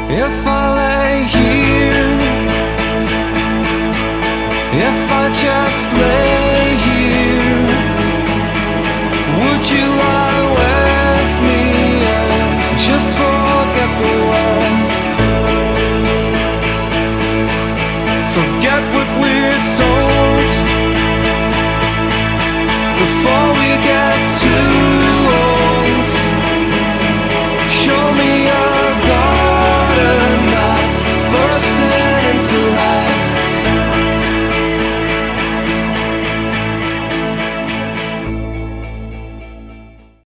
If I lay here, if I just lay here, would you lie with me and just forget the world? Forget what we're told before